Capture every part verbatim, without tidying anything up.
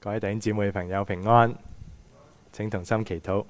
各位弟兄姊妹朋友平安，請同心祈禱。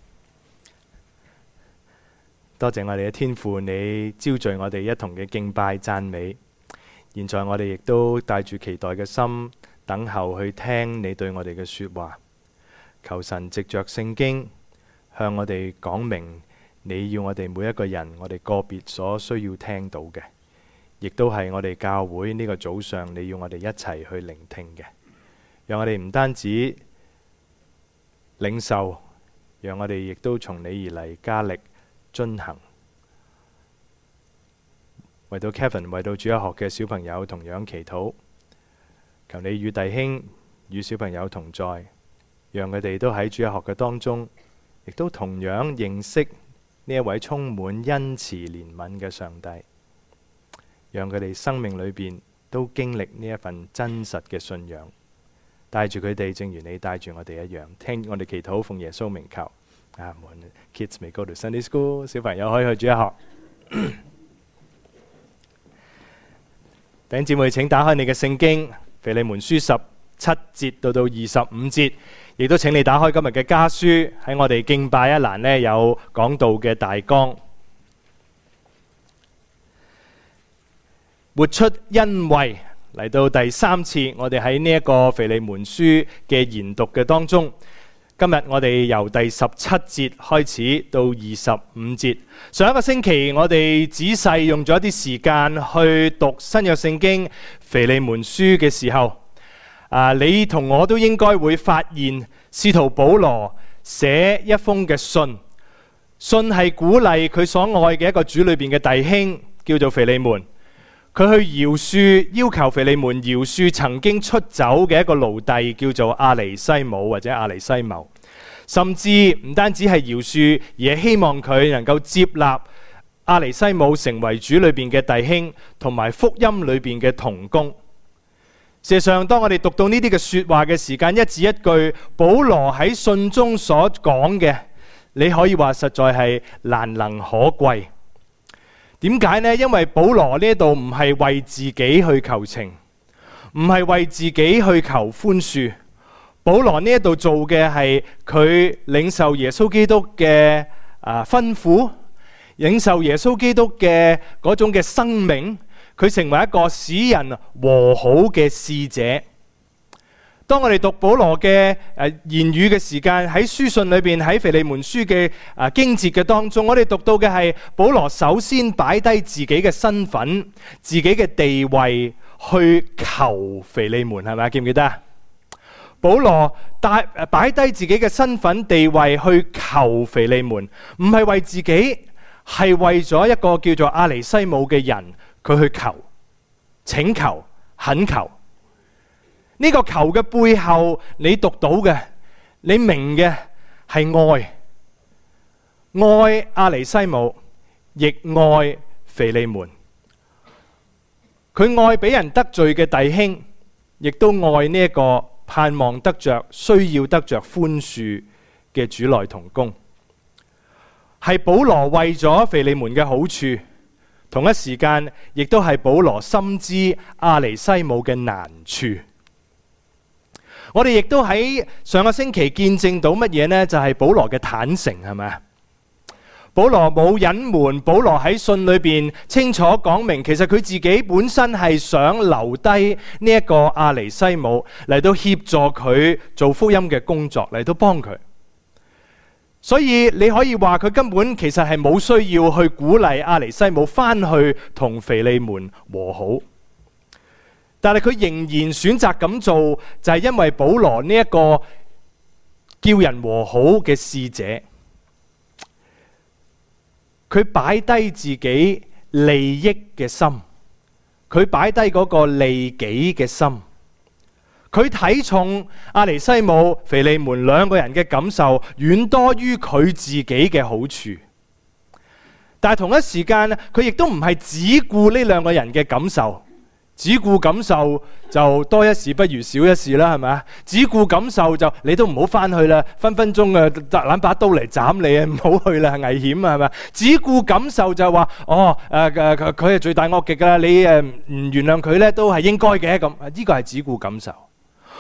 多謝我哋嘅天父，你招聚我哋一同嘅敬拜讚美。現在我哋亦都帶住期待嘅心，等候去聽你對我哋嘅說話。求神藉着聖經向我哋講明你要我哋每一個人，我哋個別所需要聽到嘅，亦都係我哋教會呢個早上你要我哋一齊去聆聽嘅。讓我哋唔單止領受，讓我哋亦都從你而嚟加力遵行。為到 Kevin， 為到主日學嘅小朋友同樣祈禱，求你與弟兄與小朋友同在，讓佢哋都喺主日學嘅當中，亦都同樣認識呢一位充滿恩慈憐憫嘅上帝，讓佢哋生命裏邊都經歷呢一份真實嘅信仰。帶住佢哋，正如你帶住我哋一樣。聽我哋祈禱，奉耶穌名求。阿門。Kids may go to Sunday school， 小朋友可以去主日學。弟兄姊妹，請打開你嘅聖經，腓利門書十七節到到二十五節，亦都請你打開今日嘅家書，喺我哋敬拜一欄呢，有講道嘅大綱，活出恩惠。嚟到第三次，我哋喺呢一個腓利門書嘅研讀嘅當中，今日我哋由第十七節開始到二十五節。上一個星期我哋仔細用咗一啲時間去讀新約聖經腓利門書嘅時候，啊，你同我都應該會發現，使徒保羅寫一封嘅信，信係鼓勵佢所愛嘅一個主裏邊嘅弟兄，叫做腓利門。佢去饒恕，要求腓利門饒恕曾經出走嘅一個奴隸，叫做阿尼西姆或者阿尼西謀。甚至唔單止係饒恕，而係希望佢能夠接納阿尼西姆成為主裏邊嘅弟兄，同埋福音裏邊嘅同工。事實上，當我哋讀到呢啲嘅說話嘅時間，一字一句，保羅喺信中所講嘅，你可以話實在係難能可貴。點解呢？因為保羅呢度唔係為自己去求情，唔係為自己去求寬恕。保羅呢度做嘅係佢領受耶穌基督嘅啊吩咐，領受耶穌基督嘅嗰種嘅生命，佢成為一個使人和好嘅使者。當我哋讀保羅嘅誒言語嘅時間，喺書信裏邊，喺腓利門書嘅誒經節嘅當中，我哋讀到嘅係保羅首先擺低自己嘅身份、自己嘅地位去求腓利門，係咪？記唔記得啊？保羅帶擺低自己嘅身份地位去求腓利門，唔係為自己，係為咗一個叫做阿尼西姆嘅人，佢去求、請求、懇求。呢個求嘅背後，你讀到嘅，你明嘅係愛，愛阿尼西姆，亦愛腓利門。佢愛俾人得罪嘅弟兄，亦都愛呢一個盼望得着、需要得着寬恕嘅主內同工。係保羅為咗腓利門嘅好處，同一時間亦都係保羅深知阿尼西姆嘅難處。我哋亦都喺上個星期見證到乜嘢呢？就係保羅嘅坦誠，係咪啊？保羅冇隱瞞，保羅喺信裏邊清楚講明，其實佢自己本身係想留低呢一個阿尼西姆嚟到協助佢做福音嘅工作，嚟到幫佢。所以你可以話佢根本其實係冇需要去鼓勵阿尼西姆翻去同腓利門和好。但係佢仍然選擇咁做，就係因為保羅呢一個叫人和好嘅使者，佢擺低自己利益嘅心，佢擺低嗰個利己嘅心，佢睇重阿尼西姆、腓利門兩個人嘅感受，遠多於佢自己嘅好處。但係同一時間，佢亦都唔係只顧呢兩個人嘅感受。只顧感受就多一事不如少一事啦，係咪啊？只顧感受就你都唔好翻去啦，分分鐘啊攬把刀嚟斬你啊，唔好去啦，危險啊，係咪？只顧感受就話哦誒誒佢係罪大惡極噶啦，你誒唔原諒佢咧都係應該嘅咁，呢個係只顧感受。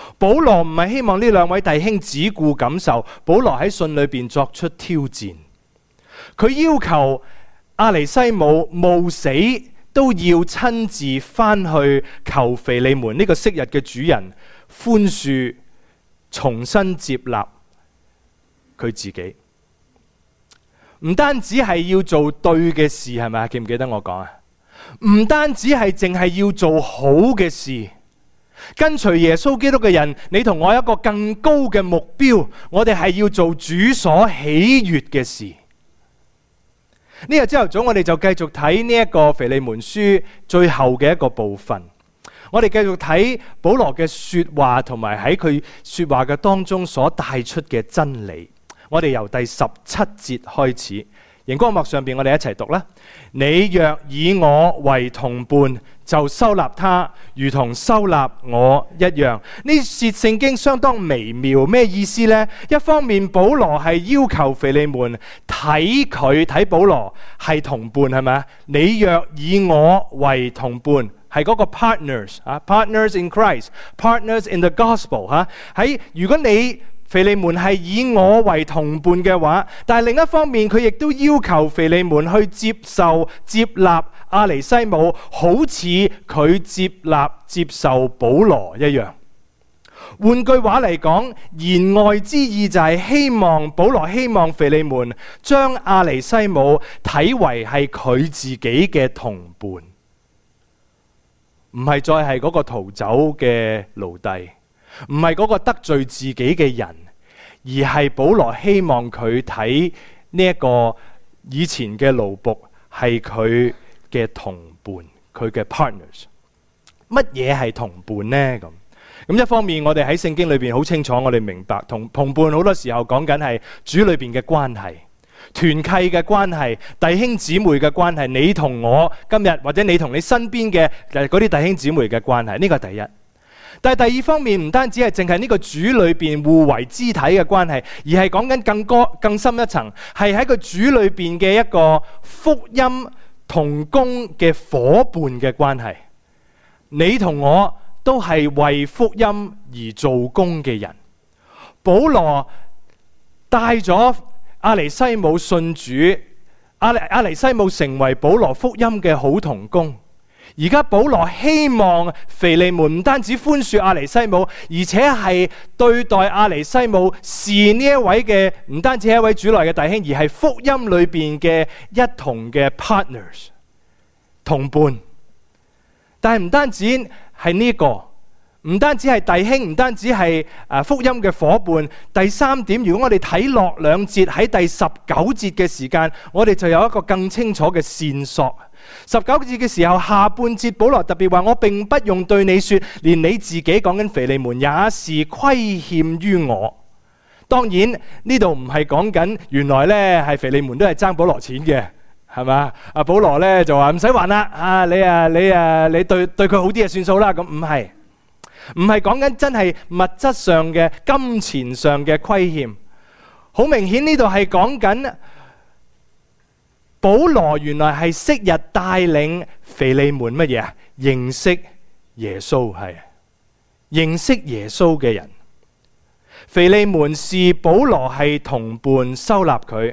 保羅唔係希望呢兩位弟兄只顧感受，保羅喺信裏邊作出挑戰，佢要求阿尼西姆冒死都要親自翻去求腓利門呢個昔日嘅主人寬恕，重新接納佢自己。唔單止係要做對嘅事，係咪？記唔記得我講啊？唔單止係淨係要做好嘅事。跟隨耶穌基督嘅人，你同我有一個更高嘅目標，我哋係要做主所喜悅嘅事。呢日朝頭早我哋就繼續睇呢一個腓利門書最後嘅一個部分，我哋繼續睇保羅嘅說話，同埋喺佢說話嘅當中所帶出嘅真理。我哋由第十七節開始，熒光幕上邊我哋一齊讀啦。你若以我為同伴，就收納他，如同收納我一樣。呢節聖經相當微妙，咩意思呢？一方面保羅係要求腓利門睇佢睇保羅係同伴，係咪？你若以我為同伴，係嗰個 partners 啊 ，partners in Christ，partners in the gospel 吓。喺如果你腓利門係以我為同伴嘅話，但係另一方面佢亦都要求腓利門去接受接納阿尼西姆，好似佢接納接受保羅一樣。換句話嚟講，言外之意就係希望保羅希望腓利門將阿尼西姆睇為係佢自己嘅同伴，唔係再係嗰個逃走嘅奴隸，唔係嗰個得罪自己嘅人，而係保羅希望佢睇呢一個以前嘅奴僕係佢嘅同伴，佢嘅 partners。乜嘢係同伴呢？咁咁一方面我哋喺聖經裏邊好清楚，我哋明白同同伴好多時候講緊係主裏邊嘅關係、團契嘅關係、弟兄姊妹嘅關係，你同我今日或者你同你身邊嘅嗰啲弟兄姊妹嘅關係，呢個係第一。但係第二方面唔單止係淨係呢個主裏邊互為肢體嘅關係，而係講緊更高更深一層，係喺個主裏邊嘅一個福音同工嘅夥伴嘅關係。你同我都係為福音而做工嘅人。保羅帶咗阿尼西姆信主，阿尼阿尼西姆成為保羅福音嘅好同工。而家保羅希望腓利門唔單止寬恕阿尼西姆，而且係對待阿尼西姆視呢一位嘅唔單止係一位主內嘅弟兄，而係福音裏邊嘅一同嘅 partners 同伴。但係唔單止係呢個，唔單止係弟兄，唔單止係誒福音嘅夥伴。第三點，如果我哋睇落兩節喺第十九節嘅時間，我哋就有一個更清楚嘅線索。十九節嘅時候，下半節保羅特別話：我並不用對你說，連你自己講緊腓利門也是虧欠於我。當然呢度唔係講緊原來呢係腓利門都係爭保羅錢嘅，係嘛？阿保羅呢就話唔使還啦，啊你啊你啊你對對佢好啲就算數啦。咁唔係，唔係講緊真係物質上嘅金錢上嘅虧欠。好明顯呢度係講緊保羅原來係昔日帶領腓利門乜嘢啊？認識耶穌，係認識耶穌嘅人。腓利門視保羅係同伴，收納佢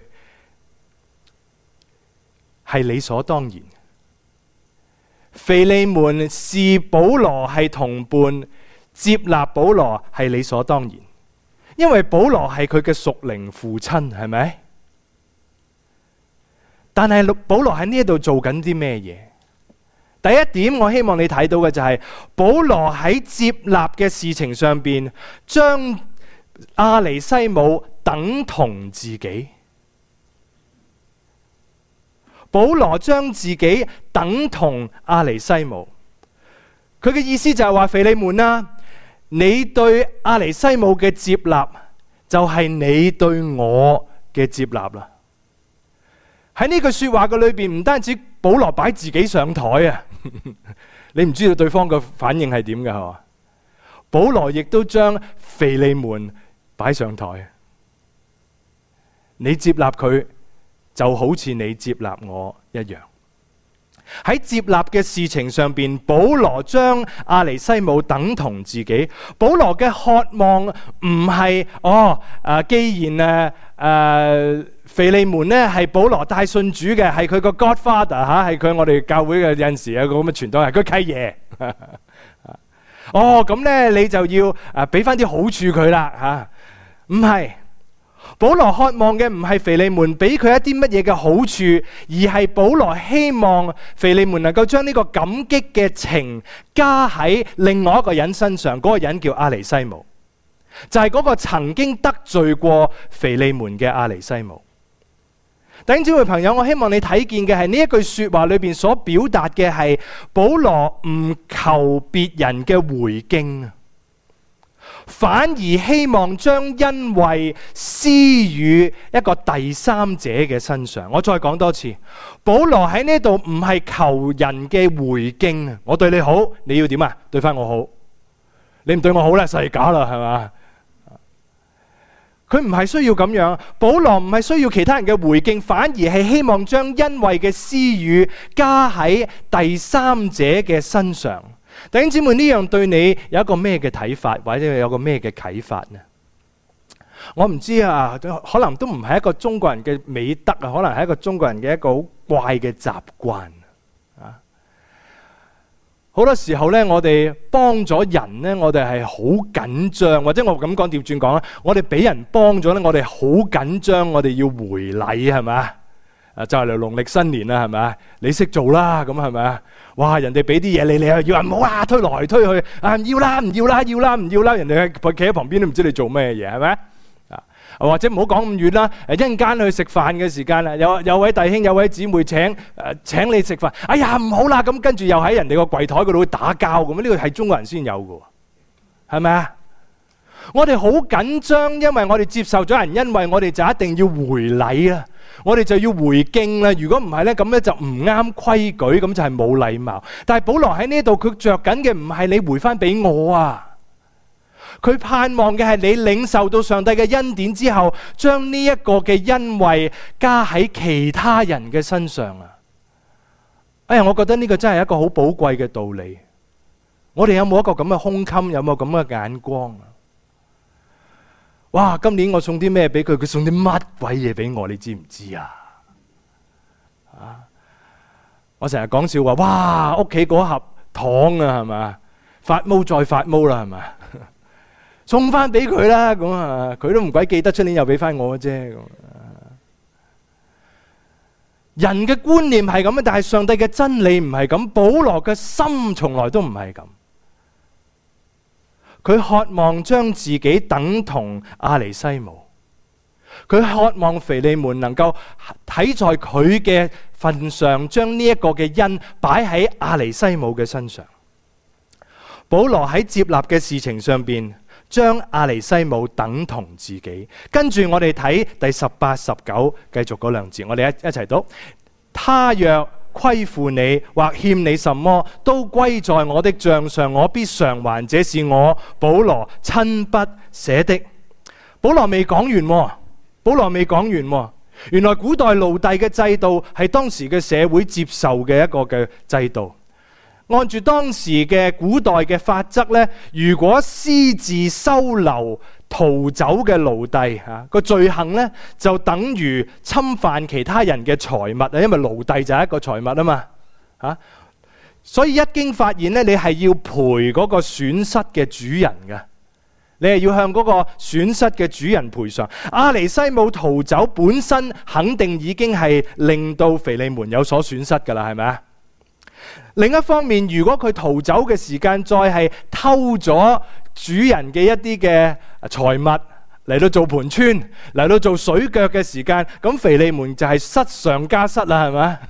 係理所當然。腓利門視保羅係同伴，接納保羅係理所當然，因為保羅係佢嘅屬靈父親，係咪？但係保羅喺呢一度做緊啲咩嘢？第一點，我希望你睇到嘅就係、是、保羅喺接納嘅事情上邊，將阿尼西姆等同自己。保羅將自己等同阿尼西姆，佢嘅意思就係話：腓利門啊，你對阿尼西姆嘅接納，就係你對我嘅接納啦。喺呢句說話嘅裏邊，唔單止保羅擺自己上台啊，你唔知道對方嘅反應係點嘅係嘛？保羅亦都將腓利門擺上台，你接納佢就好似你接納我一樣。 喺接納嘅事情上邊，保羅將阿尼西姆等同自己。保羅嘅渴望唔係哦，誒，既然誒誒腓利門咧係保羅帶信主嘅，係佢個 Godfather 吓，係佢我哋教會嘅有陣時有個咁嘅傳統係佢契爺。哦，咁咧你就要誒俾翻啲好處佢啦吓，唔係。保羅渴望嘅唔係腓利門俾佢一啲乜嘢嘅好處，而係保羅希望腓利門能夠將呢個感激嘅情加喺另外一個人身上，嗰個人叫阿尼西姆，就係嗰個曾經得罪過腓利門嘅阿尼西姆。弟兄姊妹朋友，我希望你睇見嘅係呢一句說話裏邊所表達嘅係保羅唔求別人嘅回敬，反而希望將恩惠施予一個第三者嘅身上。我再講多次，保羅喺呢度唔係求人嘅回敬。我對你好，你要點啊？對翻我好。你唔對我好咧，實係假啦，係嘛？佢唔係需要咁樣。保羅唔係需要其他人嘅回敬，反而係希望將恩惠嘅施予加喺第三者嘅身上。弟兄姊妹，呢樣對你有一個咩嘅睇法，或者有個咩嘅啟發呢？我唔知啊，可能都唔係一個中國人嘅美德啊，可能係一個中國人嘅一個好怪嘅習慣啊。好多時候呢，我哋幫咗人呢，我哋係好緊張，或者我咁講調轉講啦，我哋俾人幫咗呢，我哋好緊張，我哋要回禮，係咪啊？啊，就係嚟農曆新年啦，係咪啊？你識做啦，咁係咪啊？哇！人哋俾啲嘢你，你又要話唔好啊，推來推去啊，唔要啦，唔要啦，要啦，唔要啦，人哋企喺旁邊都唔知你做咩嘢，係咪啊？或者唔好講咁遠啦，一陣間去食飯嘅時間啦，有有位弟兄有位姊妹請誒、呃、請你食飯，哎呀唔好啦，咁跟住又喺人哋個櫃台嗰度打交咁，呢個係中國人先有嘅，係咪啊？我哋好緊張，因為我哋接受咗人恩惠，我哋就一定要回禮啦，我哋就要回敬啦。如果唔係呢，咁呢就唔啱規矩，咁就係冇禮貌。但係保羅喺呢度，佢着緊嘅唔係你回翻俾我啊，佢盼望嘅係你領受到上帝嘅恩典之後，將呢一個嘅恩惠加喺其他人嘅身上啊！哎呀，我覺得呢個真係一個好寶貴嘅道理。我哋有冇一個咁嘅胸襟，有冇咁嘅眼光啊？哇！今年我送啲咩俾佢，佢送啲乜鬼嘢俾我，你知唔知啊？啊！我成日講笑話，哇！屋企嗰盒糖啊，係咪？發毛再發毛啦，係咪？送翻俾佢啦，咁啊，佢都唔鬼記得出年又俾翻我啫。咁人嘅觀念係咁，但係上帝嘅真理唔係咁。保羅嘅心從來都唔係咁。佢渴望將自己等同阿尼西姆，佢渴望腓利門能夠睇在佢嘅份上，將呢一個嘅恩擺喺阿尼西姆嘅身上。保羅喺接納嘅事情上邊，將阿尼西姆等同自己。跟住我哋睇第十八、十九，繼續嗰兩節，我哋一一齊讀。他若虧負你或欠你什麼，都歸在我的賬上，我必償還。這是我保羅親筆寫的。保羅未講完，保羅未講完。原來古代奴隸嘅制度係當時嘅社會接受嘅一個嘅制度。按住當時嘅古代嘅法則呢，如果私自收留逃走嘅奴隸嚇，個罪行呢就等於侵犯其他人嘅財物啊，因為奴隸就係一個財物啊嘛嚇，所以一經發現呢，你係要賠嗰個損失嘅主人嘅，你係要向嗰個損失嘅主人賠償。阿尼西姆逃走本身肯定已經係令到腓利門有所損失噶啦，係咪啊？另一方面，如果佢逃走嘅時間再係偷咗主人嘅一啲嘅財物嚟到做盤川，嚟到做水腳嘅時間，咁腓利門就係失上加失啦，係咪？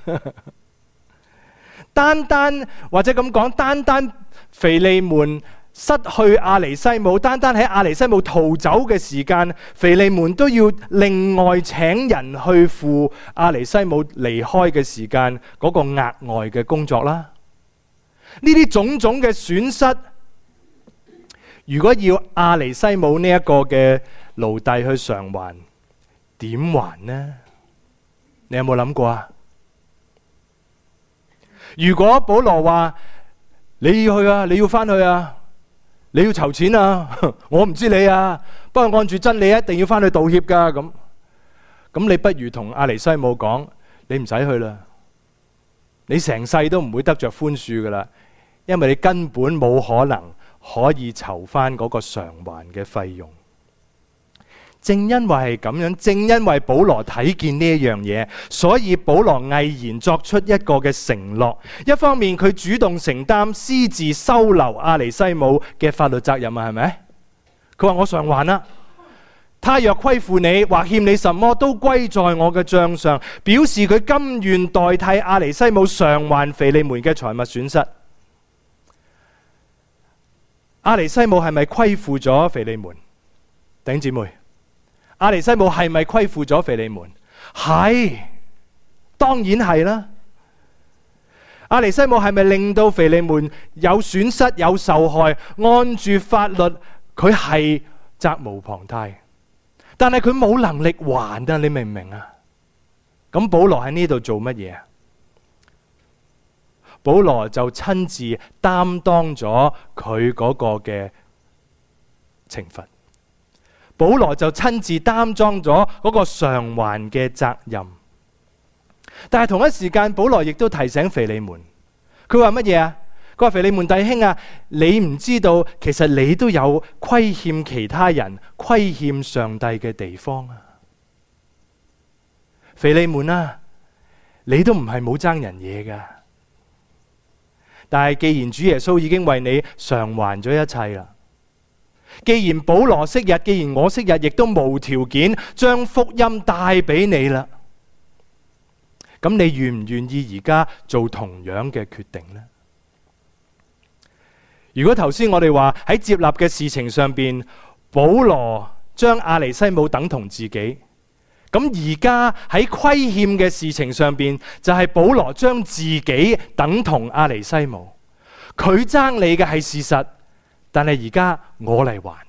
單單或者咁講，單單腓利門失去阿尼西姆，單單喺阿尼西姆逃走嘅時間，腓利門都要另外請人去付阿尼西姆離開嘅時間嗰個額外嘅工作啦。呢啲種種嘅損失，如果要阿尼西姆呢一個嘅奴隸去償還，點還呢？你有冇諗過啊？ 如果保羅話你要去啊，你要翻去啊，你要籌錢啊，我唔知你啊，不過按住真理一定要翻去道歉噶，咁咁你不如同阿尼西姆講，你唔使去啦，你成世都唔會得着寬恕噶啦，因為你根本冇可能可以籌翻嗰個償還嘅費用。正因為係咁樣，正因為保羅睇見呢一樣嘢，所以保羅毅然作出一個嘅承諾。一方面佢主動承擔私自收留阿尼西姆嘅法律責任啊，係咪？佢話我償還啦，他若虧負你或欠你什麼，都歸在我嘅賬上，表示佢甘願代替阿尼西姆償還腓利門嘅財物損失。阿尼西姆係咪虧負咗腓利門？弟兄姊妹，阿尼西姆係咪虧負咗腓利門？係，當然係啦。阿尼西姆係咪令到腓利門有損失有受害？按住法律，佢係責無旁貸，但係佢冇能力還啊！你明唔明啊？咁保羅喺呢度做乜嘢啊？保羅就親自擔當咗佢嗰個嘅懲罰。保羅就親自擔當咗嗰個償還嘅責任，但係同一時間，保羅亦都提醒腓利門，佢話乜嘢啊？佢話腓利門弟兄啊，你唔知道，其實你都有虧欠其他人、虧欠上帝嘅地方啊！腓利門啊，你都唔係冇爭人嘢噶，但係既然主耶穌已經為你償還咗一切啦。既然保羅昔日，既然我昔日亦都無條件將福音帶俾你啦，咁你願唔願意而家做同樣嘅決定呢？如果頭先我哋話喺接納嘅事情上邊，保羅將阿尼西姆等同自己，咁而家喺虧欠嘅事情上邊，就係保羅將自己等同阿尼西姆。佢爭你嘅係事實，但係而家我嚟還。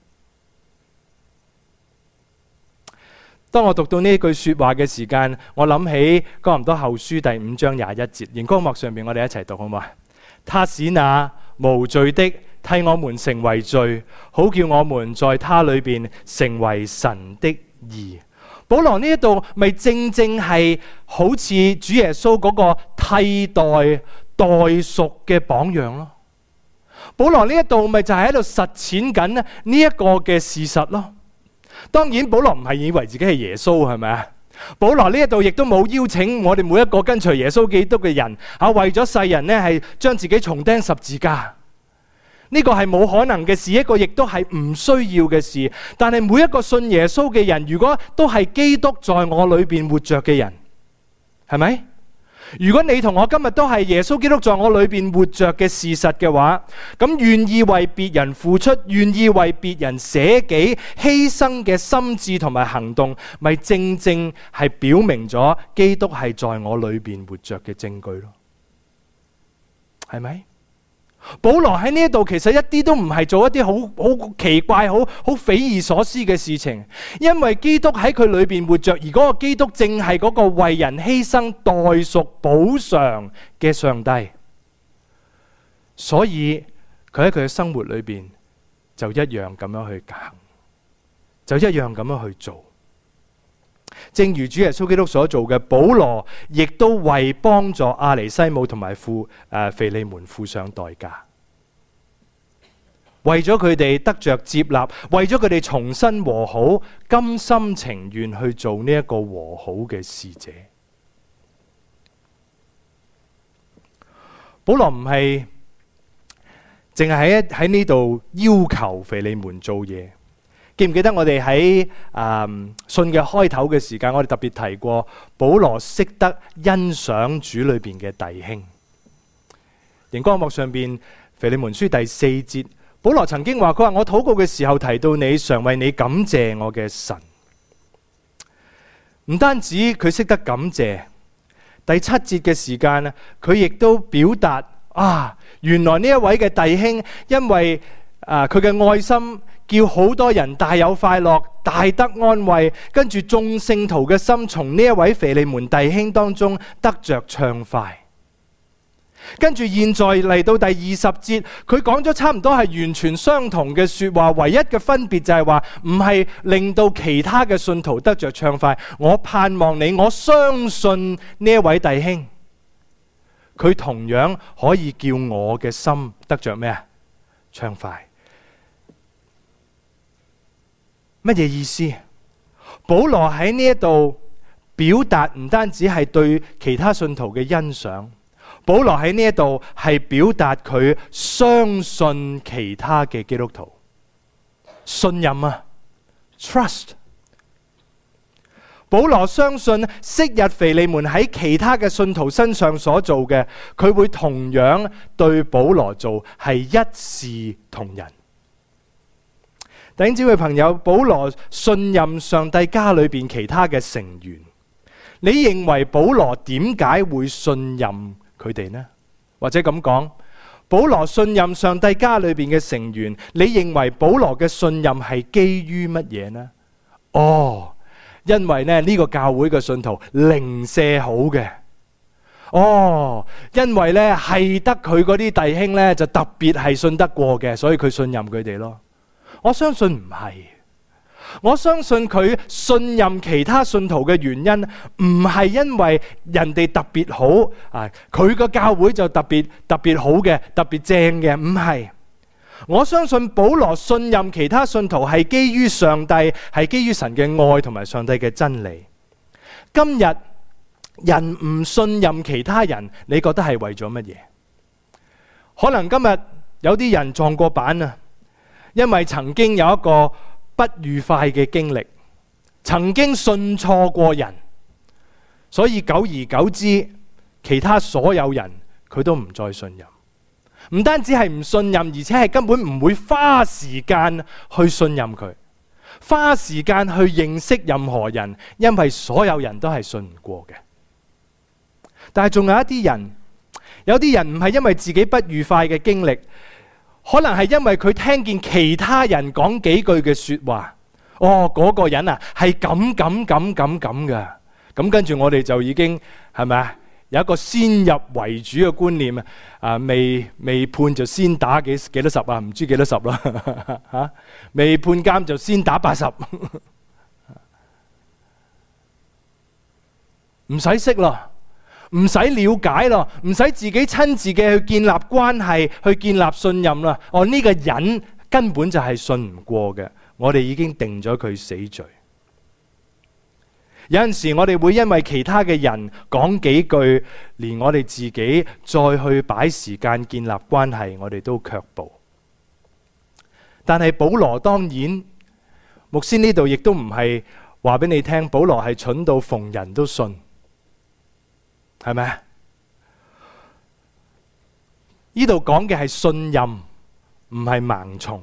當我讀到呢句說話嘅時間，我諗起哥林多後書第五章廿一節，熒光幕上面我哋一齊讀好嘛？他使那無罪的替我們成為罪，好叫我們在他裏邊成為神的義。保羅呢一度咪正正係好似主耶穌嗰個替代代贖嘅榜樣咯。保羅呢一度咪就係喺度實踐緊呢一個嘅事實咯。當然保羅唔係以為自己係耶穌，係咪啊？保羅呢一度亦都冇邀請我哋每一個跟隨耶穌基督嘅人啊，為咗世人呢係將自己重釘十字架。呢個係冇可能嘅事，一個亦都係唔需要嘅事。但係每一個信耶穌嘅人，如果都係基督在我裏邊活着嘅人，係咪？如果你同我今日都係耶穌基督在我裏邊活着嘅事實嘅話，咁願意為別人付出、願意為別人捨己犧牲嘅心志同埋行動，咪正正係表明咗基督係在我裏邊活着嘅證據咯？係咪？保羅喺呢一度其實一啲都唔係做一啲好好奇怪、好好匪夷所思嘅事情，因為基督喺佢裏邊活着，而嗰個基督正係嗰個為人犧牲、代贖、補償嘅上帝，所以佢喺佢嘅生活裏邊就一樣咁樣去行，就一樣咁樣去做。正如主耶穌基督所做嘅，保羅亦都為幫助阿尼西姆同埋付誒腓利門付上代價，為咗佢哋得着接納，為咗佢哋重新和好，甘心情願去做呢一個和好嘅使者。保羅唔係淨係喺喺呢度要求腓利門做嘢。記唔記得我哋喺誒信嘅開頭嘅時間，我哋特別提過保羅識得欣賞主裏邊嘅弟兄。熒光幕上邊腓利門書第四節，保羅曾經話：佢話我禱告嘅時候提到你，常為你感謝我嘅神。唔單止佢識得感謝，第七節嘅時間咧，佢亦都表達啊，原來呢一位嘅弟兄，因為啊佢嘅愛心，叫好多人大有快樂，大得安慰，跟住眾聖徒嘅心從呢一位腓利門弟兄當中得着暢快。 跟住現在嚟到第二十節，佢講咗差唔多係完全相同嘅說話，唯一嘅分別就係話唔係令到其他嘅信徒得着暢快，我盼望你，我相信呢一位弟兄，佢同樣可以叫我嘅心得着咩啊？暢快。乜嘢意思？保羅喺呢一度表達唔單止係對其他信徒嘅欣賞，保羅喺呢一度係表達佢相信其他嘅基督徒，信任啊 ，trust。保羅相信昔日腓利門喺其他嘅信徒身上所做嘅，佢會同樣對保羅做，係一視同仁。弟兄姊妹朋友，保羅信任上帝家裏邊其他嘅成員，你認為保羅點解會信任佢哋呢？或者咁講，保羅信任上帝家裏邊嘅成員，你認為保羅嘅信任係基於乜嘢呢？哦，因為呢呢個教會嘅信徒零舍好嘅。哦，因為呢係得佢嗰啲弟兄呢就特別係信得過嘅，所以佢信任佢哋咯。我相信唔係，我相信佢信任其他信徒嘅原因唔係因為人哋特別好啊，佢個教會就特別特別好嘅，特別正嘅，唔係。我相信保羅信任其他信徒係基於上帝，係基於神嘅愛同埋上帝嘅真理。今日人唔信任其他人，你覺得係為咗乜嘢？可能今日有啲人撞過板啊，因為曾經有一個不愉快嘅經歷，曾經信錯過人，所以久而久之，其他所有人佢都唔再信任。唔單止係唔信任，而且係根本唔會花時間去信任佢，花時間去認識任何人，因為所有人都係信唔過嘅。但係仲有一啲人，有啲人唔係因為自己不愉快嘅經歷，可能係因為佢聽見其他人講幾句嘅說話，哦，嗰個人啊係咁咁咁咁咁嘅，咁跟住我哋就已經係咪啊？有一個先入為主嘅觀念啊，未未判就先打幾幾多十啊？唔知幾多十啦吓，未判監就先打八十，唔使識咯，唔使了解咯，唔使自己親自嘅去建立關係，去建立信任啦。哦，呢個人根本就係信唔過嘅，我哋已經定咗佢死罪。有陣時我哋會因為其他嘅人講幾句，連我哋自己再去擺時間建立關係，我哋都卻步。但係保羅當然，牧師呢度亦都唔係話俾你聽，保羅係蠢到逢人都信，係咪？呢度講嘅係信任，唔係盲從。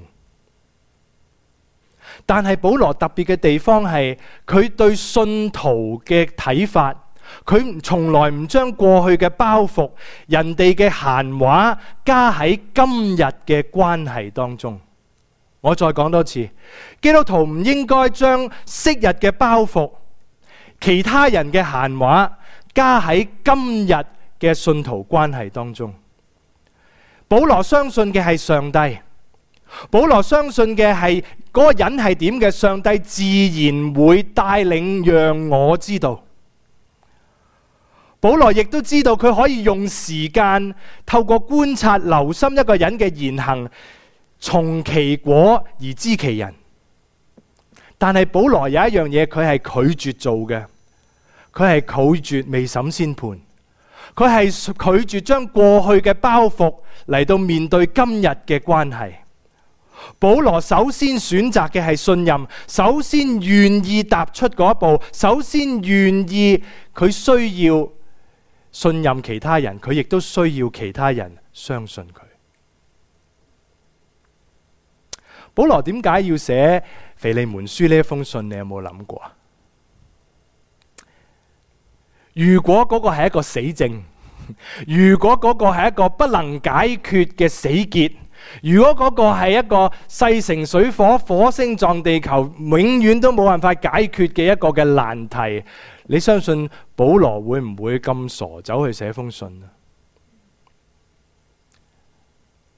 但係保羅特別嘅地方係，佢對信徒嘅睇法，佢從來唔將過去嘅包袱、人哋嘅閒話加喺今日嘅關係當中。我再講多次，基督徒唔應該將昔日嘅包袱、其他人嘅閒話加喺今日嘅信徒關係當中。保羅相信嘅係上帝，保羅相信嘅係嗰個人係點嘅，上帝自然會帶領讓我知道。保羅亦都知道佢可以用時間透過觀察留心一個人嘅言行，從其果而知其人。但係保羅有一樣嘢佢係拒絕做嘅，佢係拒絕未審先判，佢係拒絕將過去嘅包袱嚟到面對今日嘅關係。保羅首先選擇嘅係信任，首先願意踏出嗰一步，首先願意佢需要信任其他人，佢亦都需要其他人相信佢。保羅點解要寫腓利門書呢一封信？你有冇諗過？如果嗰個係一個死症，如果嗰個係一個不能解決嘅死結，如果嗰個係一個勢成水火、火星撞地球，永遠都冇辦法解決嘅一個嘅難題，你相信保羅會唔會咁傻走去寫封信啊？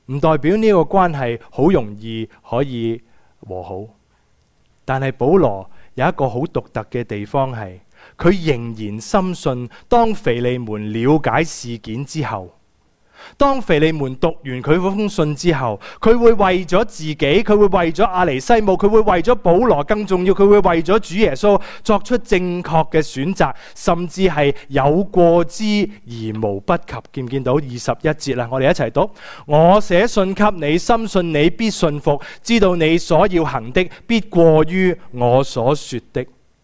唔代表呢個關係好容易可以和好。但係保羅有一個好獨特嘅地方係，佢仍然深信，當腓利門了解事件之後，當腓利門讀完佢嗰封信之後，佢會為咗自己，佢會為咗阿尼西姆，佢會為咗保羅，更重要，佢會為咗主耶穌作出正確嘅選擇，甚至係有過之而無不及。見唔見到二十一節啦？我哋一齊讀：我寫信給你，深信你必信服，知道你所要行的必過於我所說的。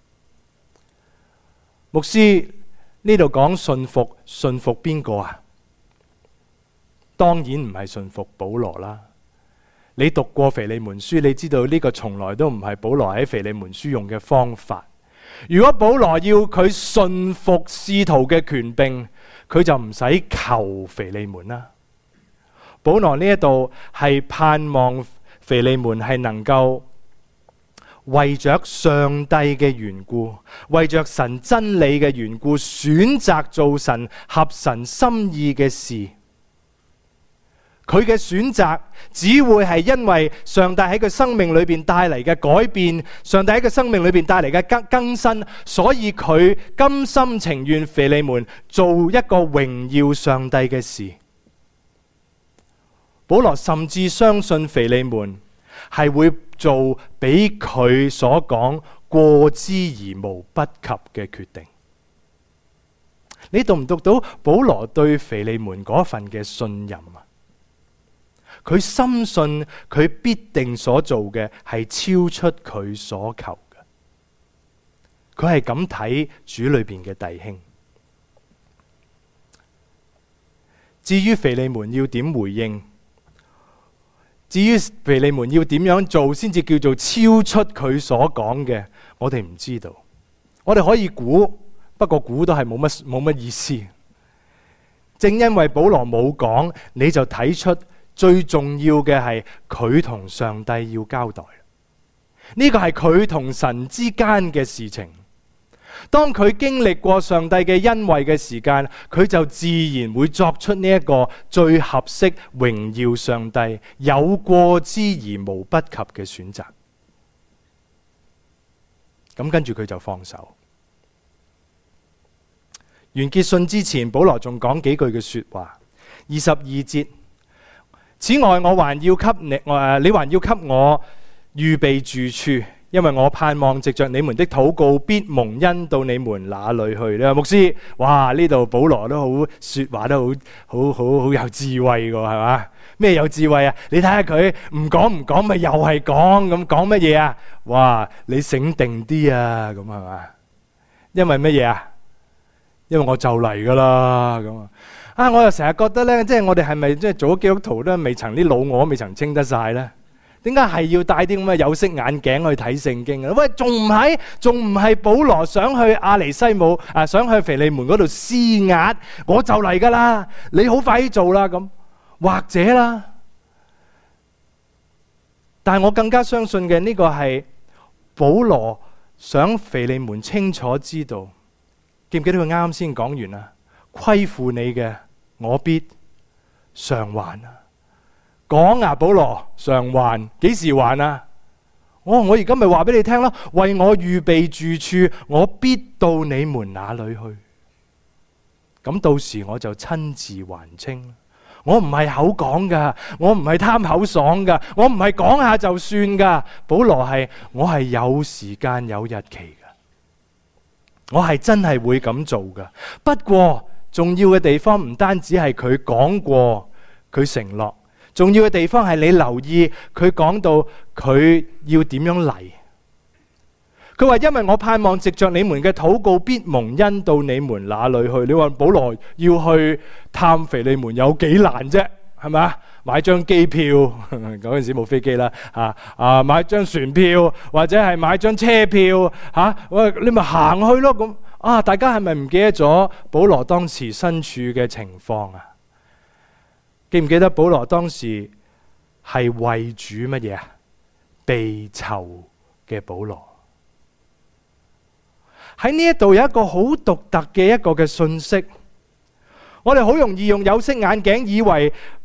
牧師呢度講信服，信服邊個啊？當然唔係信服保羅啦。你讀過腓利門書，你知道呢個從來都唔係保羅喺腓利門書用嘅方法。如果保羅要佢信服使徒嘅權柄，佢就唔使求腓利門啦。保羅呢一度係盼望腓利門係能夠為着上帝嘅緣故，為着神真理嘅緣故，選擇做神合神心意嘅事。佢嘅選擇只會係因為上帝喺佢生命裏邊帶嚟嘅改變，上帝喺佢生命裏邊帶嚟嘅更更新，所以佢甘心情願腓利門做一個榮耀上帝嘅事。保羅甚至相信腓利門係會做比佢所講過之而無不及嘅決定。你讀唔讀到保羅對腓利門嗰份嘅信任啊？佢深信佢必定所做嘅係超出佢所求嘅。佢係咁睇主裏邊嘅弟兄。至於腓利門要點回應，至於腓利門要點樣做先至叫做超出佢所講嘅，我哋唔知道。我哋可以估，不過估都係冇乜冇乜意思。正因為保羅冇講，你就睇出最重要嘅係佢同上帝要交代。呢個係佢同神之間嘅事情。當佢經歷過上帝嘅恩惠嘅時間，佢就自然會作出呢一個最合適榮耀上帝、有過之而無不及嘅選擇。咁跟住佢就放手。完結信之前，保羅仲講幾句嘅說話。二十二節。此外，我還要給你，誒，你還要給我預備住處，因為我盼望藉着你們的禱告，必蒙恩到你們那裏去。你話牧師，哇，呢度保羅都好說話都好好好好有智慧㗎，係嘛？咩有智慧啊？你睇下佢唔講唔講，咪又係講咁講乜嘢啊？哇，你醒定啲啊，咁係嘛？因為乜嘢啊？因為我就嚟噶啦，咁啊。啊！我又成日覺得咧，即係我哋係咪即係做咗基督徒都未曾啲老我未曾清得晒咧？點解係要戴啲咁嘅有色眼鏡去睇聖經啊？喂，仲唔係？仲唔係保羅想去阿尼西姆啊，想去腓利門嗰度施壓？我就嚟噶啦，你好快啲做啦咁，或者啦。但係我更加相信嘅呢個係保羅想腓利門清楚知道，記唔記得佢啱啱先講完啊？虧負你嘅，我必償還啊！講啊，保羅償還，幾時還啊？哦，我而家咪話俾你聽咯，為我預備住處，我必到你們那裏去。咁到時我就親自還清。我唔係口講噶，我唔係貪口爽噶，我唔係講下就算噶。保羅係我係有時間有日期噶，我係真係會咁做噶。不過重要嘅地方唔單止係佢講過，佢承諾，重要嘅地方係你留意佢講到佢要點樣嚟。佢話因為我盼望藉着你們嘅禱告必蒙恩到你們那裏去。你話保羅要去探腓利門有幾難啫？係咪啊？買張機票，嗰陣時冇飛機啦，啊啊買張船票或者係買張車票，吓、啊、喂你咪行去咯咁。啊！大家係咪唔記得咗保羅當時身處嘅情況啊？記唔記得保羅當時係為主乜嘢啊？被囚嘅保羅喺呢一度有一個好獨特嘅一個嘅信息。我哋好容易用有色眼鏡，以為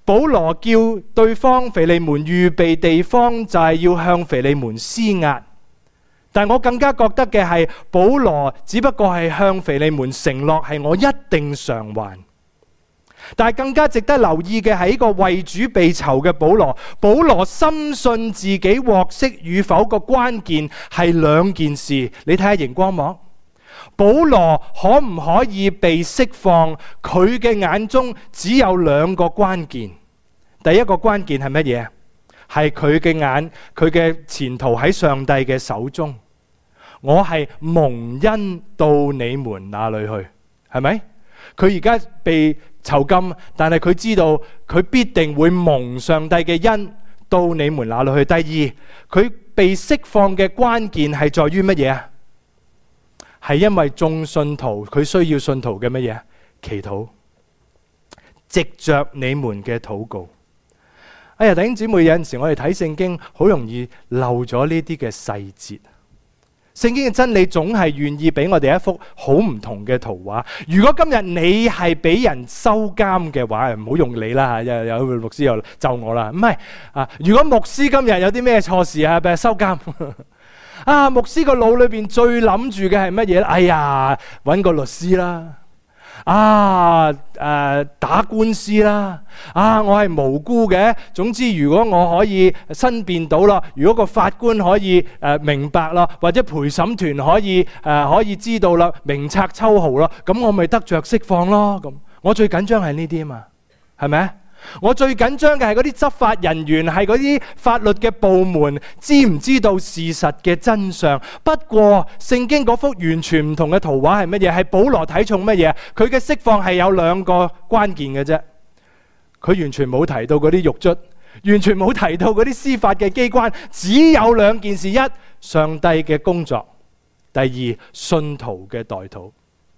保羅叫對方腓利門預備地方，就係要向腓利門施壓。但我更加覺得嘅係，保羅只不過係向腓利門承諾係我一定償還。但係更加值得留意嘅係呢個為主被囚嘅保羅，保羅深信自己獲釋與否個關鍵係兩件事。你睇下熒光幕，保羅可唔可以被釋放？佢嘅眼中只有兩個關鍵。第一個關鍵係乜嘢？係佢嘅眼，佢嘅前途喺上帝嘅手中。我係蒙恩到你們那裏去，係咪？佢而家被囚禁，但係佢知道佢必定會蒙上帝嘅恩到你們那裏去。第二，佢被釋放嘅關鍵係在於乜嘢啊？係因為眾信徒，佢需要信徒嘅乜嘢？祈禱，藉着你們嘅禱告。哎呀，弟兄姊妹，有陣時我哋睇聖經好容易漏咗呢啲嘅細節。聖經嘅真理總係願意俾我哋一幅好唔同嘅圖畫。如果今日你係俾人收監嘅話，唔好用你啦吓，有有牧師又咒我啦。唔係啊，如果牧師今日有啲咩錯事啊，俾人收監啊，牧師個腦裏邊最諗住嘅係乜嘢咧？哎呀，搵個律師啦。啊誒、呃、打官司啦！啊，我係無辜嘅。總之，如果我可以申辯到啦，如果個法官可以誒、呃、明白啦，或者陪審團可以誒、呃、可以知道啦，明察秋毫啦，咁我咪得着釋放咯。咁我最緊張係呢啲啊嘛，係咪？我最緊張嘅係嗰啲執法人員，係嗰啲法律嘅部門，知唔知道事實嘅真相？不過聖經嗰幅完全唔同嘅圖畫係乜嘢？係保羅睇重乜嘢？佢嘅釋放係有兩個關鍵嘅啫。佢完全冇提到嗰啲獄卒，完全冇提到嗰啲司法嘅機關，只有兩件事：一，上帝嘅工作；第二，信徒嘅代禱。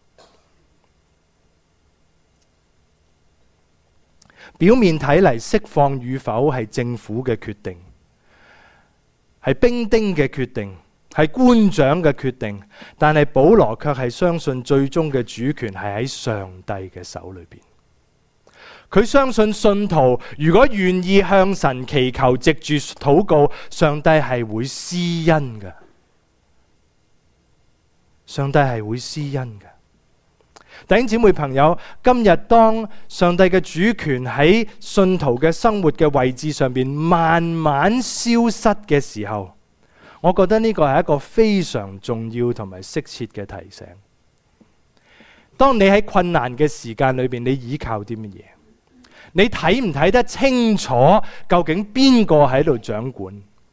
表面睇嚟，釋放與否係政府嘅決定，係兵丁嘅決定，係官長嘅決定。但係保羅卻係相信最終嘅主權係喺上帝嘅手裏邊。佢相信信徒如果願意向神祈求，藉住禱告，上帝係會施恩嘅。上帝係會施恩嘅。弟兄姊妹朋友，今日當上帝嘅主權喺信徒嘅生活嘅位置上邊慢慢消失嘅時候，我覺得呢個係一個非常重要同埋適切嘅提醒。當你喺困難嘅時間裏邊，你依靠啲乜嘢？你睇唔睇得清楚究竟邊個喺度掌管？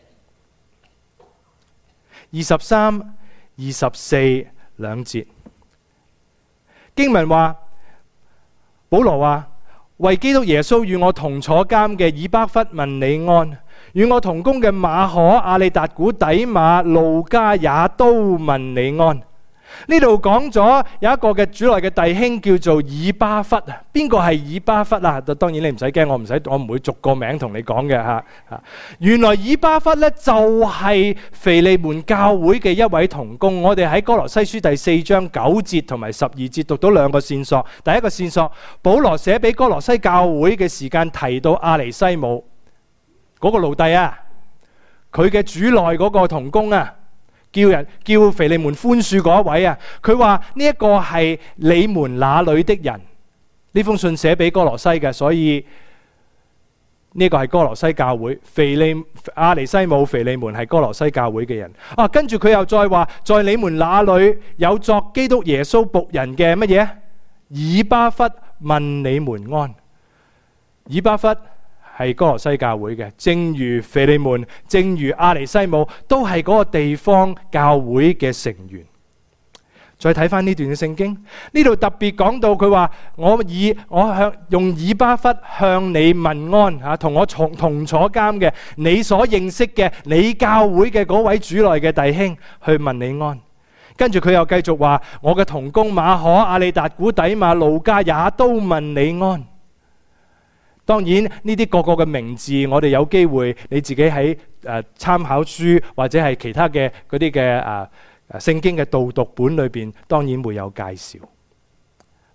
二十三、二十四兩節。經文話，保羅話，為基督耶穌與我同坐監嘅以巴弗問你安，與我同工嘅馬可、亞里達古、底馬、路加也都問你安。呢度講咗有一個嘅主內嘅弟兄叫做以巴弗啊。邊個係以巴弗啊？當然你唔使驚，我唔使，我唔會逐個名同你講嘅吓。原來以巴弗呢，就係腓利門教會嘅一位同工。我哋喺哥羅西書第四章九節同埋十二節讀到兩個線索。第一個線索，保羅寫俾哥羅西教會嘅時間提到阿尼西姆嗰個奴隸啊，佢嘅主內嗰個同工啊。叫人叫腓利門寬恕嗰一位啊，佢話呢一個係你們那裏的人。呢封信寫俾哥羅西嘅，所以呢個係哥羅西教會。腓利阿尼西姆、腓利門係哥羅西教會嘅人啊。跟住佢又再話，在你們那裏有作基督耶穌僕人嘅乜嘢？以巴弗問你們安。以巴弗係哥羅西教會嘅，正如腓利門，正如阿尼西姆，都係嗰個地方教會嘅成員。再睇翻呢段嘅聖經，呢度特別講到佢話：我以我向用以巴弗向你問安嚇，同我同同坐監嘅，你所認識嘅你教會嘅嗰位主內嘅弟兄去問你安。跟住佢又繼續話：我嘅同工馬可、亞里達古、底馬、路加也都問你安。當然呢啲個個嘅名字，我哋有機會你自己喺誒參考書或者係其他嘅嗰啲嘅誒聖經嘅導讀本裏邊，當然會有介紹。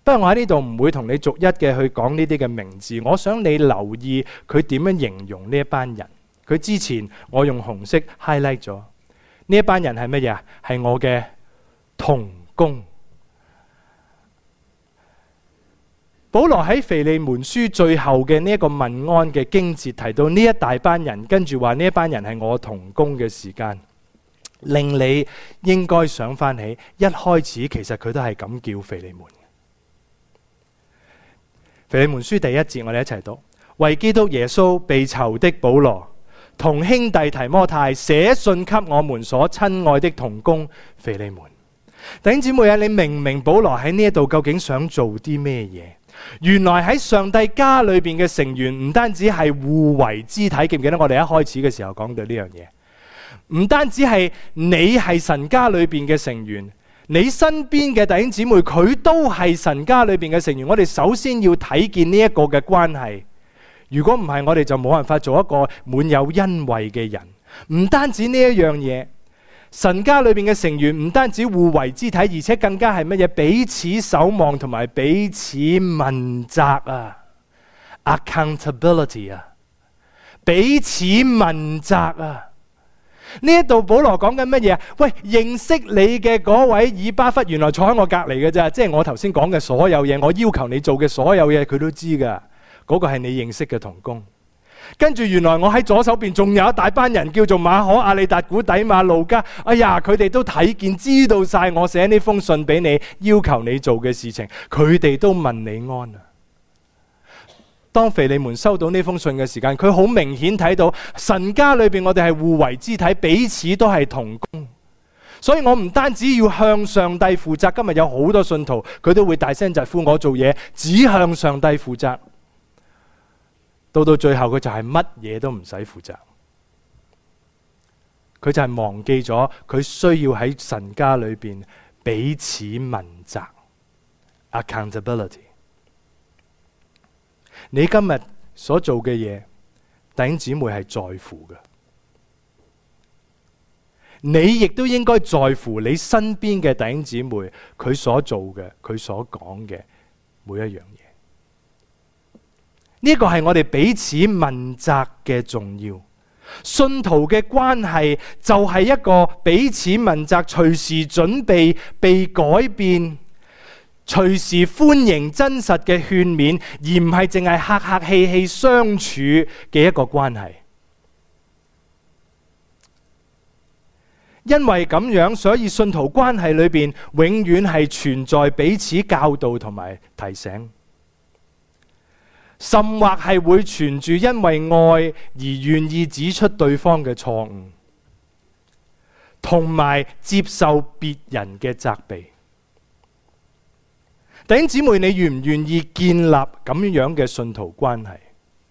不過我喺呢度唔會同你逐一嘅去講呢啲嘅名字，我想你留意佢點樣形容呢一班人。佢之前我用紅色 highlight 咗呢一班人係乜嘢啊？係我嘅同工。保羅喺腓利門書最後嘅呢一個問安嘅經節提到呢一大班人，跟住話呢一班人係我同工嘅時間，令你應該想翻起一開始其實佢都係咁叫腓利門。腓利門書第一節我哋一齊讀：為基督耶穌被囚的保羅，同兄弟提摩太寫信給我們所親愛的同工腓利門。弟兄姊妹啊，你明唔明保羅喺呢一度究竟想做啲咩嘢？原來喺上帝家裏邊嘅成員唔單止係互為肢體，記唔記得我哋一開始嘅時候講到呢樣嘢？唔單止係你係神家裏邊嘅成員，你身邊嘅弟兄姊妹佢都係神家裏邊嘅成員。我哋首先要睇見呢一個嘅關係。如果唔係，我哋就冇辦法做一個滿有恩惠嘅人。唔單止呢一樣嘢，神家裏邊嘅成員唔單止互為肢體，而且更加係乜嘢？彼此守望同埋彼此問責啊 ，accountability 啊，彼此問責啊。呢一度保羅講緊乜嘢啊？喂，認識你嘅嗰位以巴弗，原來坐喺我隔籬嘅咋，即係我頭先講嘅所有嘢，我要求你做嘅所有嘢，佢都知噶。嗰個係你認識嘅同工。跟住原來我喺左手邊仲有一大班人叫做馬可、亞里達古、底馬、路加。哎呀，佢哋都睇見知道晒我寫呢封信俾你，要求你做嘅事情，佢哋都問你安啊。當腓利門收到呢封信嘅時間，佢好明顯睇到神家裏邊我哋係互為肢體，彼此都係同工。所以我唔單止要向上帝負責，今日有好多信徒佢都會大聲疾呼我做嘢只向上帝負責。到到最後佢就係乜嘢都唔使負責，佢就係忘記咗佢需要喺神家裏邊彼此問責 accountability。 你今日所做嘅嘢，弟兄姊妹係在乎嘅，你亦都應該在乎你身邊嘅弟兄姊妹佢所做嘅，佢所講嘅每一樣嘢。呢個係我哋彼此問責嘅重要。信徒嘅關係就係一個彼此問責，隨時準備被改變，隨時歡迎真實嘅勸勉，而唔係淨係客客氣氣相處嘅一個關係。因為咁樣，所以信徒關係裏邊永遠係存在彼此教導同埋提醒。甚或係會存住因為愛而願意指出對方嘅錯誤，同埋接受別人嘅責備。弟兄姊妹，你願唔願意建立咁樣嘅信徒關係？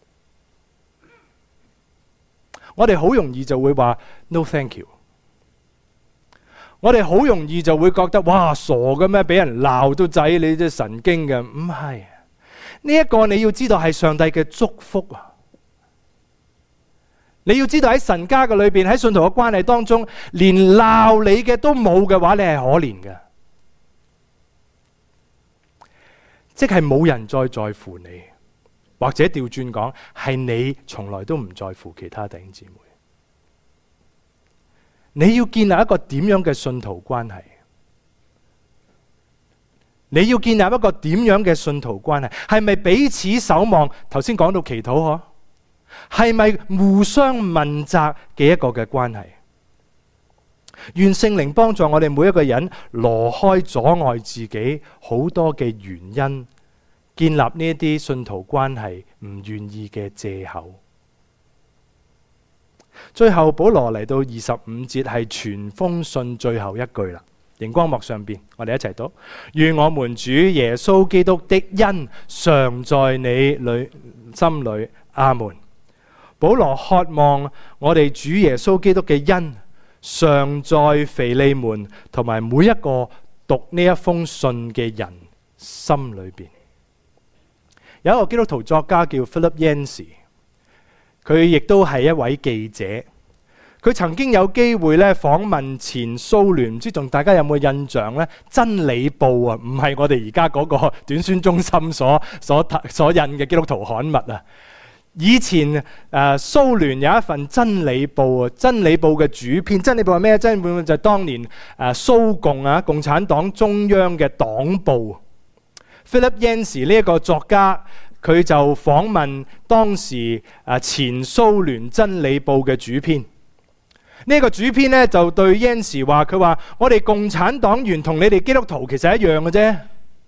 我哋好容易就會話 no thank you。我哋好容易就會覺得哇，傻嘅咩？俾人鬧都制，你真係神經嘅。唔係。呢一個你要知道係上帝嘅祝福啊！你要知道喺神家嘅裏邊，喺信徒嘅關係當中，連鬧你嘅都冇嘅話，你係可憐嘅，即係冇人再在乎你，或者調轉講，係你從來都唔在乎其他弟兄姊妹。你要建立一個點樣嘅信徒關係？你要建立一個點樣嘅信徒關係？係咪彼此守望？頭先講到祈禱嗬，係咪互相問責嘅一個嘅關係？願聖靈幫助我哋每一個人挪開阻礙自己好多嘅原因，建立呢一啲信徒關係唔願意嘅借口。最後保羅嚟到二十五節，係全封信最後一句啦。熒光幕上邊，我哋一齊讀：願我們主耶穌基督的恩常在你裏心裏，阿門。保羅渴望我哋主耶穌基督嘅恩常在腓利門同埋每一個讀呢一封信嘅人心裏邊。有一個基督徒作家叫 Philip Yancey， 佢亦都係一位記者。 佢曾經有機會咧訪問前蘇聯，唔知仲大家有冇印象呢？真理報啊，唔係我哋而家嗰個短宣中心所所所印嘅基督徒刊物啊。以前誒、呃、蘇聯有一份真理報啊，真理報嘅主編，真理報係咩？真理報就係當年誒、呃、蘇共啊，共產黨中央嘅黨報。Philip Yancey 呢一個作家，佢就訪問當時誒、呃、前蘇聯真理報嘅主編。呢、這個主編咧就對 Yancey 話：佢話我哋共產黨員同你哋基督徒其實一樣嘅啫。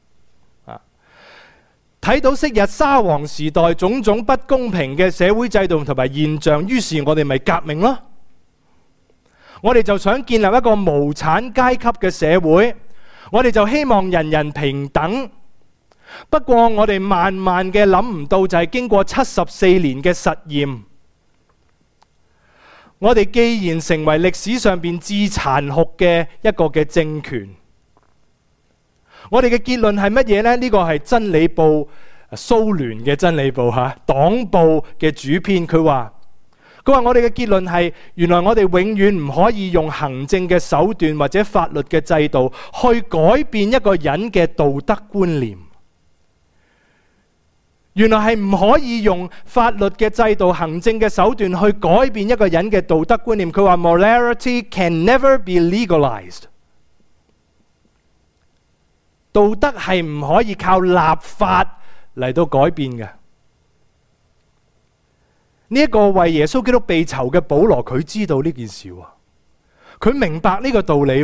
睇到昔日沙皇時代種種不公平嘅社會制度同埋現象，於是我哋咪革命咯。我哋就想建立一個無產階級嘅社會，我哋就希望人人平等。不過我哋萬萬嘅諗唔到，就係經過七十四年嘅實驗，我哋既然成為歷史上邊至殘酷嘅一個嘅政權，我哋嘅結論係乜嘢呢？呢個係真理報，蘇聯嘅真理報吓，黨報嘅主編，佢話佢話我哋嘅結論係，原來我哋永遠唔可以用行政嘅手段或者法律嘅制度去改變一個人嘅道德觀念。原來係唔可以用法律嘅制度、行政嘅手段去改變一個人嘅道德觀念。佢話 morality can never be legalized。道德係唔可以靠立法嚟到改變嘅。呢一個為耶穌基督被囚嘅保羅，佢知道呢件事，佢明白呢個道理。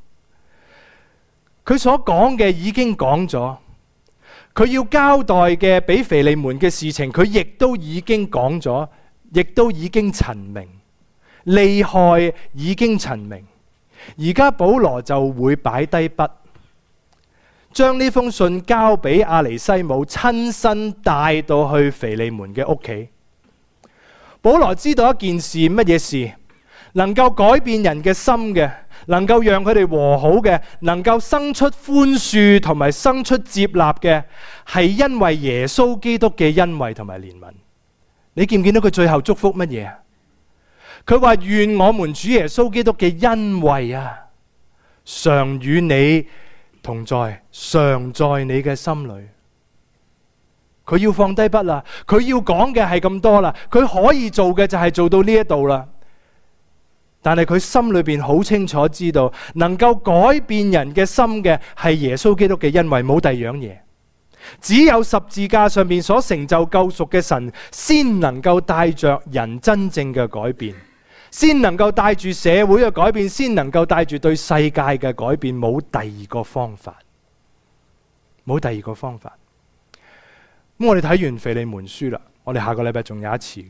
佢所講嘅已經講咗。佢要交代嘅俾腓利門嘅事情，佢亦都已經講咗，亦都已經陳明，利害已經陳明。而家保羅就會擺低筆，將呢封信交俾阿尼西姆，親身帶到去腓利門嘅屋企。保羅知道一件事，乜嘢事？能夠改變人嘅心嘅，能夠讓佢哋和好嘅，能夠生出寬恕同埋生出接納嘅，係因為耶穌基督嘅恩惠同埋憐憫。你見唔見到佢最後祝福乜嘢？佢話願我們主耶穌基督嘅恩惠啊，常與你同在，常在你嘅心裏。佢要放低筆啦，佢要講嘅係咁多啦，佢可以做嘅就係做到呢一度啦。但係佢心裏邊好清楚知道，能夠改變人嘅心嘅係耶穌基督嘅恩惠，冇第二樣嘢。只有十字架上面所成就救贖嘅神，先能夠帶着人真正嘅改變，先能夠帶住社會嘅改變，先能夠帶住對世界嘅改變。冇第二個方法，冇第二個方法。咁我哋睇完腓利門書啦，我哋下個禮拜仲有一次嘅。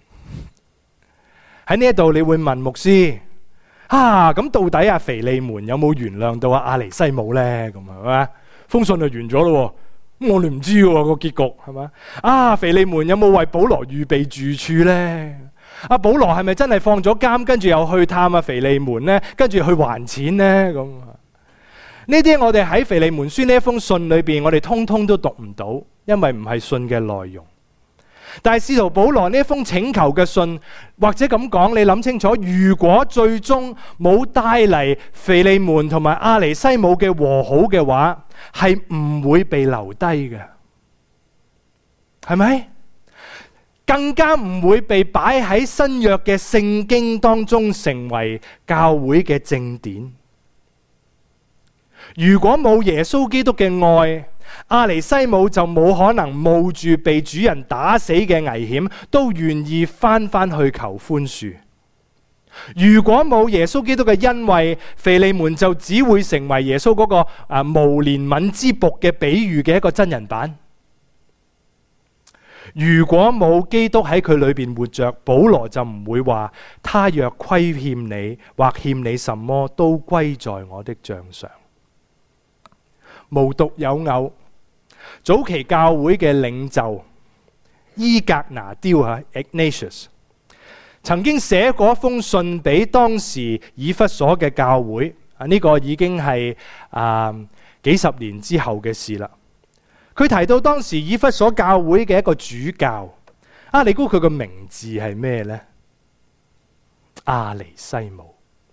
喺呢一度你會問牧師啊，咁到底啊腓利門有冇原諒到啊阿尼西姆呢？咁係咪？封信就完咗咯，咁我哋唔知喎個結局係咪？啊腓利門有冇為保羅預備住處呢？啊保羅係咪真係放咗監，跟住又去探啊腓利門呢？跟住去還錢呢？咁呢啲我哋喺腓利門書呢一封信裏邊，我哋通通都讀唔到，因為唔係信嘅內容。但係使徒保羅呢一封請求嘅信，或者咁講，你諗清楚，如果最終冇帶嚟腓利門同埋阿尼西姆嘅和好嘅話，係唔會被留低嘅，係咪？更加唔會被擺喺新約嘅聖經當中，成為教會嘅正典。如果冇耶穌基督嘅愛，阿尼西姆就冇可能冒住被主人打死嘅危險，都願意翻翻去求寬恕。如果冇耶穌基督嘅恩惠，腓利門就只會成為耶穌嗰個啊無憐憫之僕嘅比喻嘅一個真人版。如果冇基督喺佢裏邊活着，保羅就唔會話他若虧欠你或欠你什麼，都歸在我的賬上。無獨有偶，早期教會嘅領袖伊格拿雕啊 Ignatius 曾經寫過一封信俾當時以弗所嘅教會啊，呢、這個已經係啊幾十年之後嘅事啦。佢提到當時以弗所教會嘅一個主教啊，你估佢個名字係咩呢？ 阿尼西姆。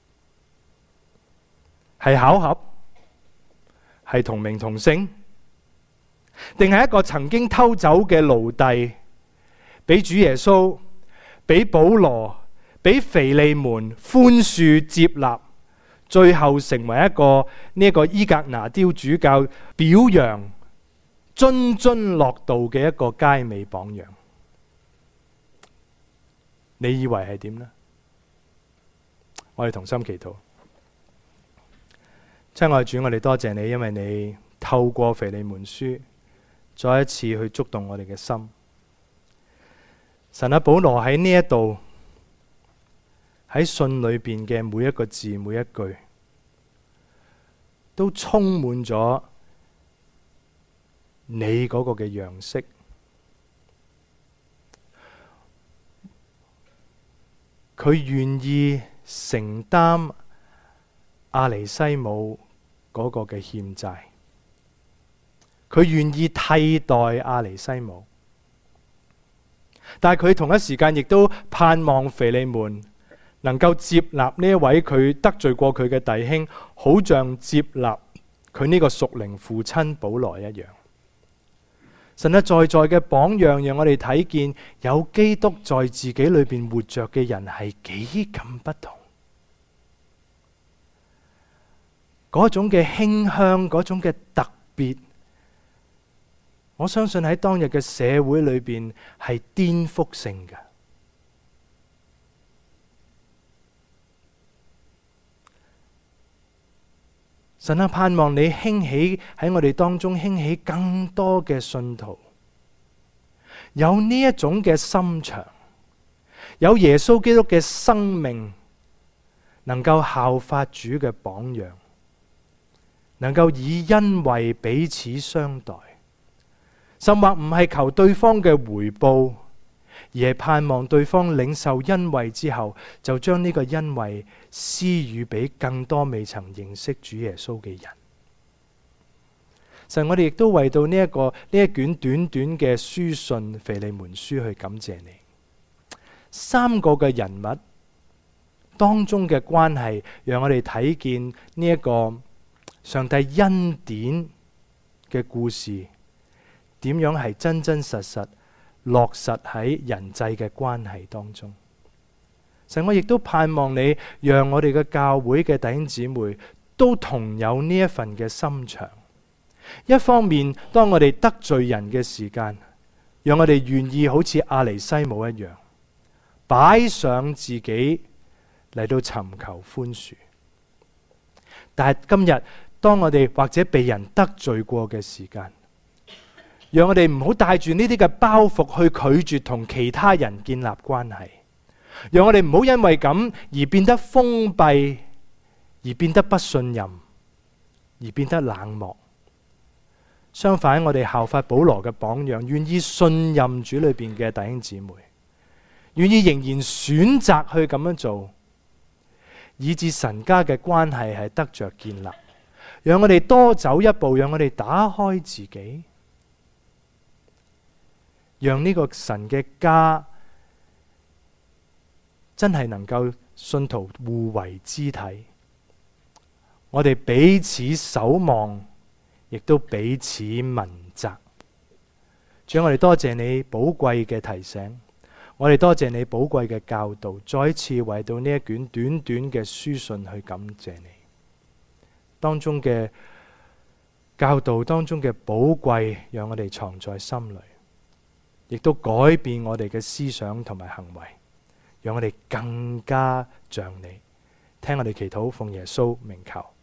係巧合？係同名同姓？定係一個曾經偷走嘅奴隸，俾主耶穌、俾保羅、俾腓利門寬恕接納，最後成為一個呢一個伊格拿雕主教表揚津津樂道嘅一個佳美榜樣？你以為係點呢？我哋同心祈禱。親愛的主，我哋多謝你，因為你透過腓利門書再一次去觸動我哋嘅心。神啊，保羅喺呢一度喺信裏邊嘅每一個字每一句都充滿咗你嗰個嘅樣式。佢願意承擔阿尼西姆嗰個嘅欠債，佢願意替代阿尼西姆，但係佢同一時間亦都盼望腓利門能夠接納呢一位佢得罪過佢嘅弟兄，好像接納佢呢個屬靈父親保羅一樣。神啊，在在嘅榜樣讓我哋睇見有基督在自己裏邊活着嘅人係幾咁不同。嗰種嘅馨香，嗰種嘅特別，我相信喺當日嘅社會裏邊係顛覆性嘅。神啊，盼望你興起喺我哋當中興起更多嘅信徒，有呢一種嘅心腸，有耶穌基督嘅生命，能夠效法主嘅榜樣，能夠以恩惠彼此相待，甚或唔係求對方嘅回報，而係盼望對方領受恩惠之後，就將呢個恩惠施予俾更多未曾認識主耶穌嘅人。神，我哋亦都為到呢一個呢一卷短短嘅書信腓利門書去感謝你。三個嘅人物當中嘅關係，讓我哋睇見呢一個上帝恩典嘅故事，點樣係真真實實落實喺人際嘅關係當中。神，我亦都盼望你讓我哋嘅教會嘅弟兄姊妹都同有呢一份嘅心腸。一方面，當我哋得罪人嘅時間，讓我哋願意好似阿尼西姆一樣，擺上自己嚟到尋求寬恕。但係今日，當我哋或者被人得罪過嘅時間，讓我哋唔好帶住呢啲嘅包袱去拒絕同其他人建立關係，讓我哋唔好因為咁而變得封閉，而變得不信任，而變得冷漠。相反，我哋效法保羅嘅榜樣，願意信任主裏邊嘅弟兄姊妹，願意仍然選擇去咁樣做，以致神家嘅關係係得着建立。讓我哋多走一步，讓我哋打開自己，讓呢個神嘅家真係能夠信徒互為肢體，我哋彼此守望，亦都彼此問責。主，我哋多謝你寶貴嘅提醒，我哋多謝你寶貴嘅教導，再一次為到呢一卷短短嘅書信去感謝你。當中嘅教導，當中嘅寶貴，讓我哋藏在心裏，亦都改變我哋嘅思想同埋行為，讓我哋更加像你。聽我哋祈禱，奉耶穌名求。